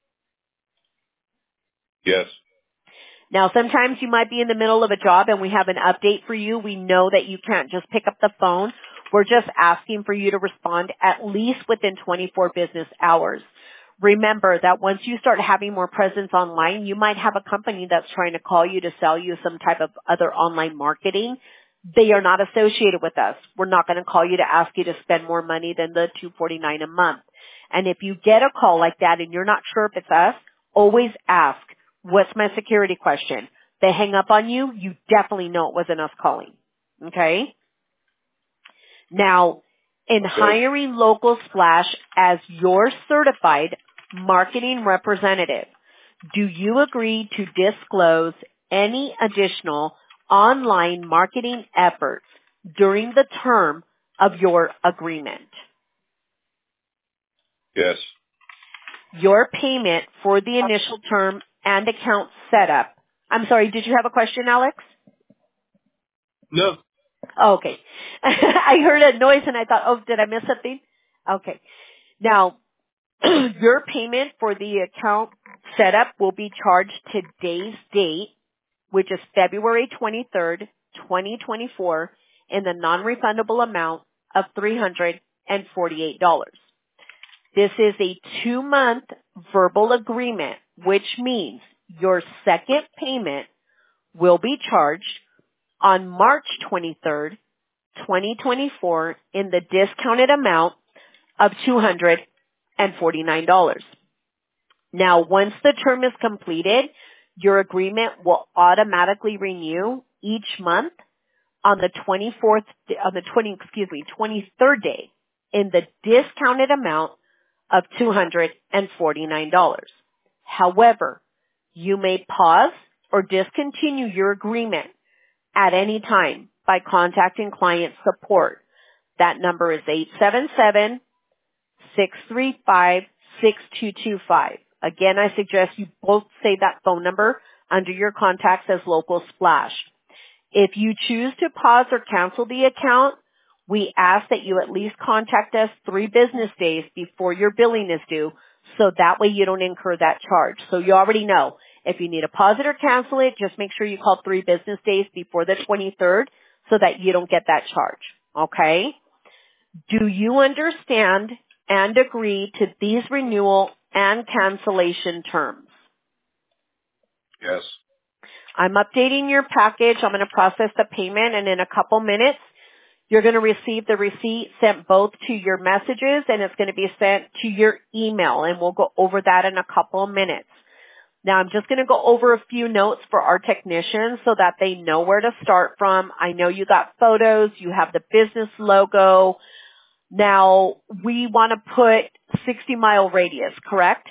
Yes. Now, sometimes you might be in the middle of a job and we have an update for you. We know that you can't just pick up the phone. We're just asking for you to respond at least within twenty-four business hours. Remember that once you start having more presence online, you might have a company that's trying to call you to sell you some type of other online marketing. They are not associated with us. We're not going to call you to ask you to spend more money than the two hundred forty-nine dollars a month. And if you get a call like that and you're not sure if it's us, always ask, what's my security question? They hang up on you, you definitely know it wasn't us calling. Okay? Now, in hiring Local Splash as your certified marketing representative, do you agree to disclose any additional online marketing efforts during the term of your agreement? Yes. Your payment for the initial term and account setup. I'm sorry, did you have a question, Alex? No. Oh, okay. I heard a noise and I thought, oh, did I miss something? Okay. Now, your payment for the account setup will be charged today's date, which is February twenty-third, twenty twenty-four, in the non-refundable amount of three hundred forty-eight dollars. This is a two-month verbal agreement, which means your second payment will be charged on March twenty-third, twenty twenty-four, in the discounted amount of two hundred forty-nine dollars. Now, once the term is completed, your agreement will automatically renew each month on the twenty-fourth, on the twenty, excuse me, twenty-third day in the discounted amount of two hundred forty-nine dollars. However, you may pause or discontinue your agreement at any time by contacting client support. That number is eight seven seven, six three five, six two two five. Again, I suggest you both save that phone number under your contacts as Local Splash. If you choose to pause or cancel the account, we ask that you at least contact us three business days before your billing is due, so that way you don't incur that charge. So you already know, if you need to pause it or cancel it, just make sure you call three business days before the twenty-third so that you don't get that charge. Okay? Do you understand and agree to these renewal and cancellation terms? Yes. I'm updating your package. I'm going to process the payment, and in a couple minutes, you're going to receive the receipt sent both to your messages, and it's going to be sent to your email, and we'll go over that in a couple of minutes. Now, I'm just going to go over a few notes for our technicians so that they know where to start from. I know you got photos. You have the business logo. Now, we want to put sixty mile radius, correct?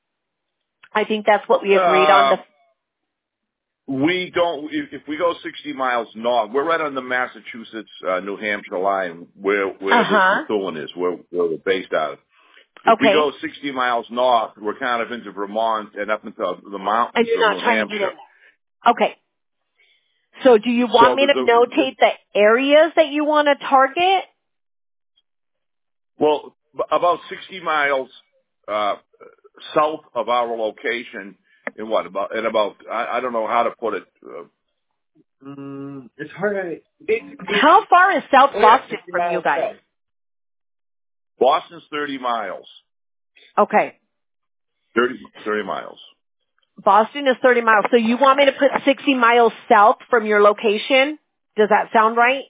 I think that's what we agreed Uh, on. The we don't, if, if we go sixty miles north, we're right on the Massachusetts, uh, New Hampshire line where, where Uh-huh. the Methuen is, where, where we're based out of. If Okay. we go sixty miles north, we're kind of into Vermont and up into the mountains And you're of not New trying to get in Hampshire. there. Okay. So do you want So me the, to the, notate the areas that you want to target? well, about sixty miles uh, south of our location, in what about? In about, I, I don't know how to put it. Uh, Mm, it's hard to basically. How far is South Oh, yeah, Boston fifty from you miles guys? south. Boston's thirty miles. Okay. thirty, thirty miles. Boston is thirty miles. So you want me to put sixty miles south from your location? Does that sound right?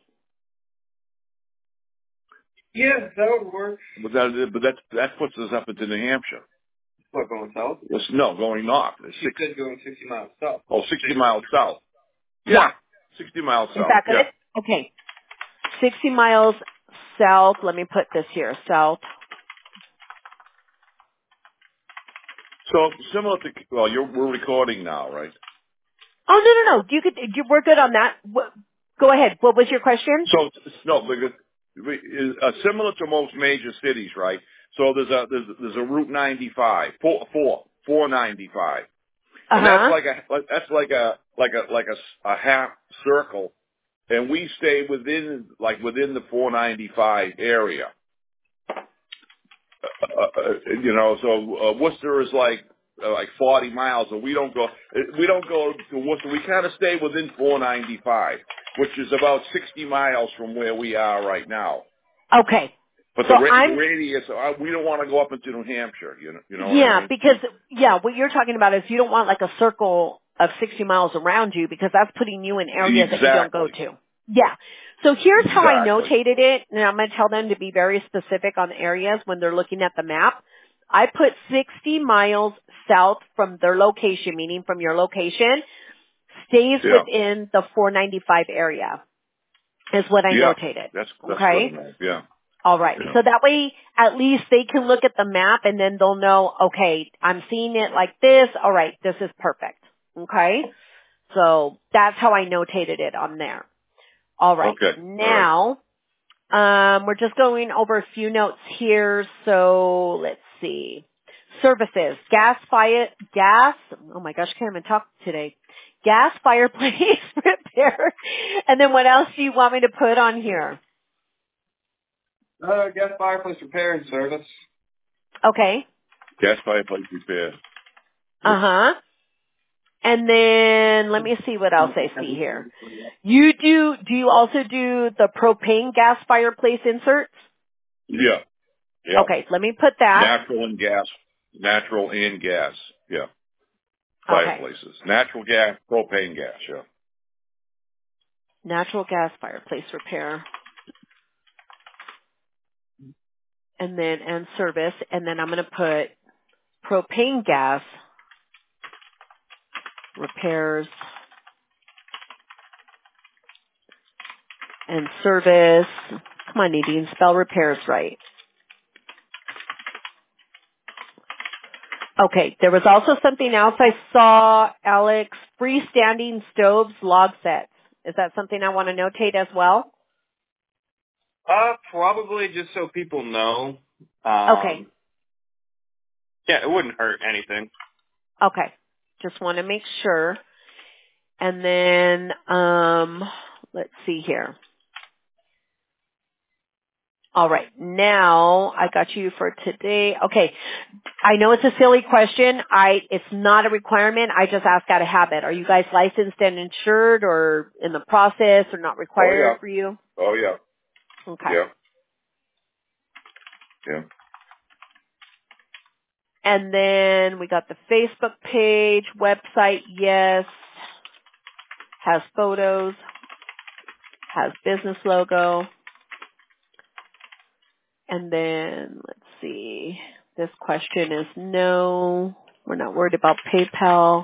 Yeah, that would work. But that, but that that puts us up into New Hampshire. What, going south? It's, no, going north. It's You six, said going sixty miles south. oh, sixty miles south. Yeah, Yeah. sixty miles Is south. that good? Yeah. Okay. sixty miles south. Let me put this here. South. So similar to, well, you're, we're recording now, right? Oh, no, no, no. You could, you, we're good on that. What, go ahead. What was your question? So no, because uh, similar to most major cities, right? So there's a there's there's a Route ninety-five, four four four ninety-five, and that's Uh-huh. like a like, that's like a like a like a, s- a half circle, and we stay within like within the four ninety-five area. Uh, uh, you know, so uh, Worcester is like uh, like forty miles, and we don't go we don't go to Worcester. We kind of stay within four ninety-five, which is about sixty miles from where we are right now. Okay. But So the, ra- the I'm, radius, uh, we don't want to go up into New Hampshire. You know, you know what I yeah, mean? because, yeah, what you're talking about is you don't want like a circle of sixty miles around you because that's putting you in areas that you don't go Exactly. to. Yeah. So here's how I Exactly. notated it, and I'm going to tell them to be very specific on the areas when they're looking at the map. I put sixty miles south from their location, meaning from your location, stays Yeah. within the four ninety-five area is what I Yeah. notated. That's that's good Okay? enough. Yeah. All right. Yeah. So that way, at least they can look at the map and then they'll know, okay, I'm seeing it like this. All right, this is perfect. Okay? So that's how I notated it on there. All right. Okay. All right. Now, um, we're just going over a few notes here. So let's see. Services, gas fire, gas, oh my gosh, I can't even talk today. Gas fireplace repair. And then what else do you want me to put on here? Uh, gas fireplace repair and service. Okay. Gas fireplace repair. Uh-huh. And then let me see what else I see here. You do, do you also do the propane gas fireplace inserts? Yeah. Yeah. Okay, let me put that. Natural and gas. Natural and gas. Yeah. Okay. Fireplaces. Natural gas, propane gas. Yeah. Natural gas fireplace repair. And then, and service. And then I'm going to put propane gas repairs and service. Come on, Nadine, spell repairs right. Okay, there was also something else I saw, Alex, freestanding stoves log sets. Is that something I want to notate as well? Uh, probably just so people know. Okay, Um, yeah, it wouldn't hurt anything. okay. Just want to make sure. And then, um, let's see here. All right, now I got you for today. Okay, I know it's a silly question. I it's not a requirement. I just ask out of habit. Are you guys licensed and insured, or in the process, or not Oh required yeah. for you? Oh yeah. Okay. Yeah. Yeah. And then we got the Facebook page, website, yes, has photos, has business logo. And then let's see. This question is no. We're not worried about PayPal.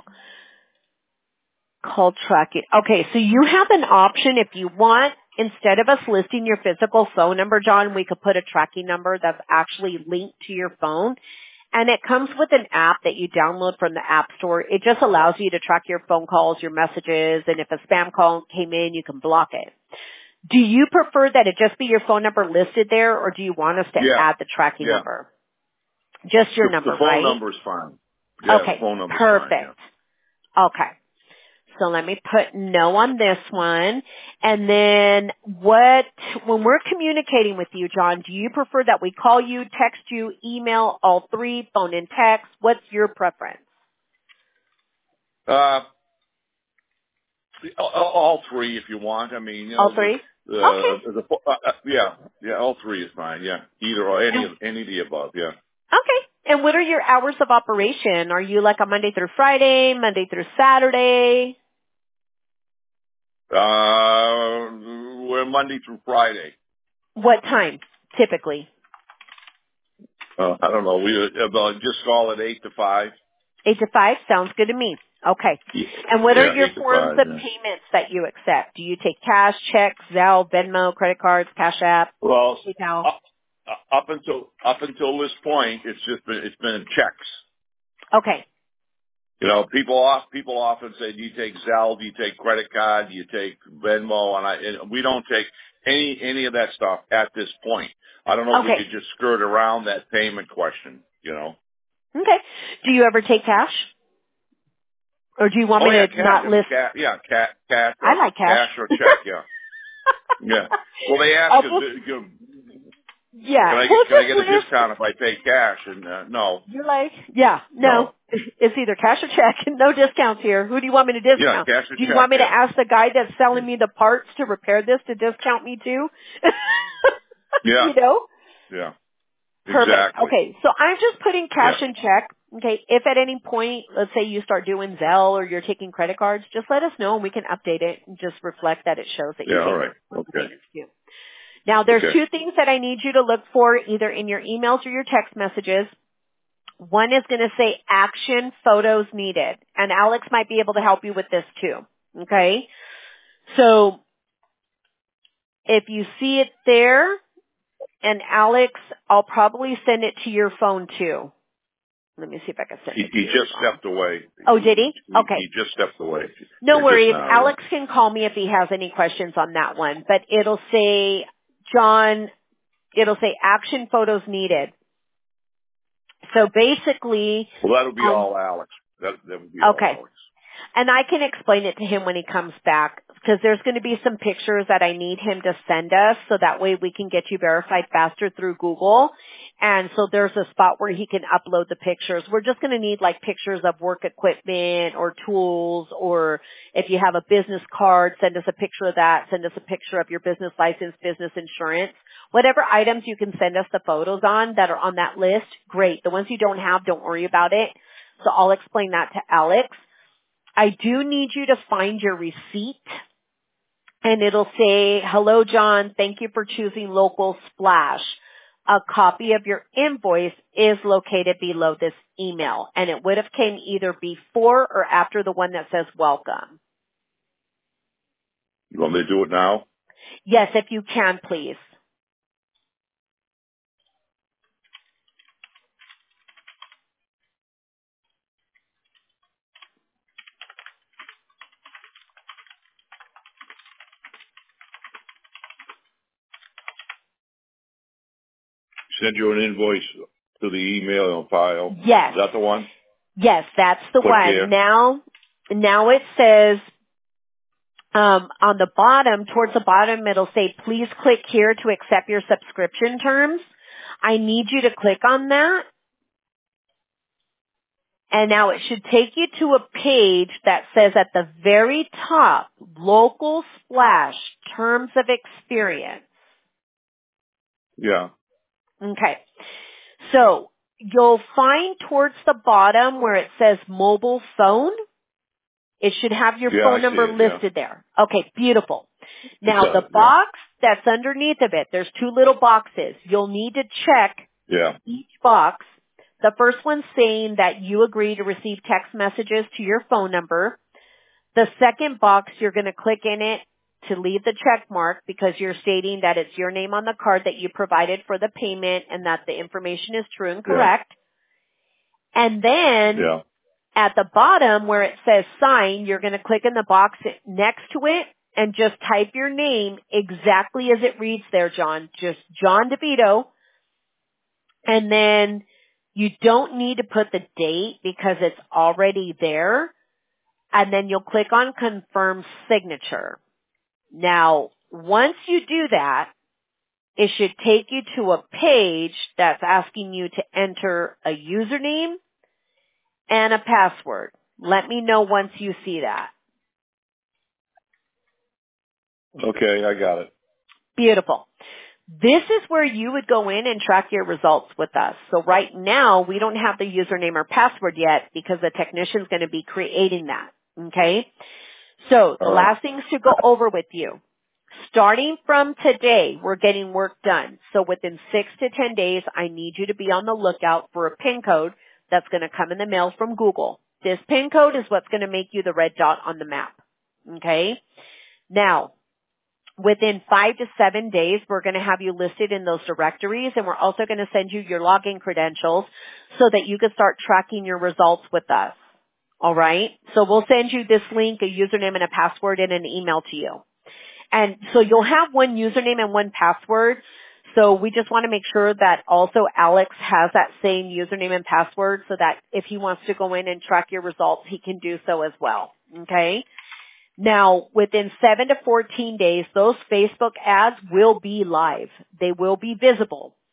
Call tracking. Okay, so you have an option if you want. Instead of us listing your physical phone number, John, we could put a tracking number that's actually linked to your phone. And it comes with an app that you download from the App Store. It just allows you to track your phone calls, your messages, and if a spam call came in, you can block it. Do you prefer that it just be your phone number listed there, or do you want us to Yeah. add the tracking Yeah. number? Just your The, the number, phone right? number is fine. Yeah, the Okay, phone number's fine. Yeah. perfect. Okay. So let me put no on this one. And then what, when we're communicating with you, John, do you prefer that we call you, text you, email, all three, phone and text? What's your preference? Uh, all, all three if you want. I mean, you All know, three? the, Okay. uh, the uh, uh, yeah, yeah, all three is fine. Yeah, either or any And- of any of the above. Yeah. Okay. And what are your hours of operation? Are you like a Monday through Friday, Monday through Saturday? Uh, we're Monday through Friday. What time, typically? Uh, I don't know. We uh, about just call it eight to five. Eight to five? Sounds good to me. Okay. Yeah, And what are yeah, your eight to forms five. of Yeah. payments that you accept? Do you take cash, checks, Zelle, Venmo, credit cards, Cash App, Well, PayPal? up, up until up until this point, it's just been it's been checks. Okay. You know, people off people often say, "Do you take Zelle? Do you take credit card? Do you take Venmo?" And I and we don't take any any of that stuff at this point. I don't know if Okay. we could just skirt around that payment question. You know. Okay. Do you ever take cash? Or do you want Oh me yeah, to cash. not I mean, list? ca- yeah, cash, cash, I or, like cash. cash or check. Yeah, yeah. Well, they ask Uh, us, we'll, you know, can yeah, I we'll get can I just get a list. discount if I pay cash? And uh, no, You're like, yeah, no. no. It's either cash or check. No discounts here. Who do you want me to Yeah, discount? cash or Do you check. want me to Yeah. ask the guy that's selling me the parts to repair this to discount me too? Yeah. You know? Yeah. Perfect. Exactly. Okay, so I'm just putting cash Yeah. and check. Okay, if at any point, let's say you start doing Zelle or you're taking credit cards, just let us know and we can update it and just reflect that it shows that Yeah. you're All paying right. for the Okay. payments too. Now, there's Okay. two things that I need you to look for either in your emails or your text messages. One is going to say action photos needed, and Alex might be able to help you with this too. Okay, so if you see it there, and Alex, I'll probably send it to your phone too. Let me see if I can send He, it to he your just phone. stepped away. Oh, He, did he? he, Okay. he just stepped away. No Yeah, just worries. now. Yeah. Alex can call me if he has any questions on that one, but it'll say, John, it'll say action photos needed. So basically, Well, that'll be um, all Alex. That that would be all okay. Alex. And I can explain it to him when he comes back because there's going to be some pictures that I need him to send us so that way we can get you verified faster through Google. And so there's a spot where he can upload the pictures. We're just going to need like pictures of work equipment or tools, or if you have a business card, send us a picture of that. Send us a picture of your business license, business insurance. Whatever items you can send us the photos on that are on that list, great. The ones you don't have, don't worry about it. So I'll explain that to Alex. I do need you to find your receipt, and it'll say, hello, John. Thank you for choosing Local Splash. A copy of your invoice is located below this email, and it would have came either before or after the one that says welcome. You want me to do it now? Yes, if you can, please. Send you an invoice to the email and file. Yes. Is that the one? Yes, that's the Click one. here. Now, now it says, um, on the bottom, towards the bottom, it'll say, please click here to accept your subscription terms. I need you to click on that. And now it should take you to a page that says at the very top, Local Splash Terms of Experience. Yeah. Okay. So you'll find towards the bottom where it says mobile phone, it should have your Yeah, phone I see number it. Yeah. listed there. Okay, beautiful. It Now the does. Yeah. box that's underneath of it, there's two little boxes. You'll need to check Yeah. each box. The first one's saying that you agree to receive text messages to your phone number. The second box, you're going to click in it to leave the check mark because you're stating that it's your name on the card that you provided for the payment and that the information is true and Yeah. correct. And then Yeah. at the bottom where it says sign, you're going to click in the box next to it and just type your name exactly as it reads there, John. Just John DeVito. And then you don't need to put the date because it's already there. And then you'll click on confirm signature. Now, once you do that, it should take you to a page that's asking you to enter a username and a password. Let me know once you see that. Okay, I got it. Beautiful. This is where you would go in and track your results with us. So right now, we don't have the username or password yet because the technician's going to be creating that. Okay? So the All right. last things to go over with you. Starting from today, we're getting work done. So within six to ten days, I need you to be on the lookout for a PIN code that's going to come in the mail from Google. This PIN code is what's going to make you the red dot on the map. Okay? Now, within five to seven days, we're going to have you listed in those directories, and we're also going to send you your login credentials so that you can start tracking your results with us. All right. So we'll send you this link, a username and a password in an email to you. And so you'll have one username and one password. So we just want to make sure that also Alex has that same username and password so that if he wants to go in and track your results, he can do so as well. Okay. Now, within seven to fourteen days, those Facebook ads will be live. They will be visible.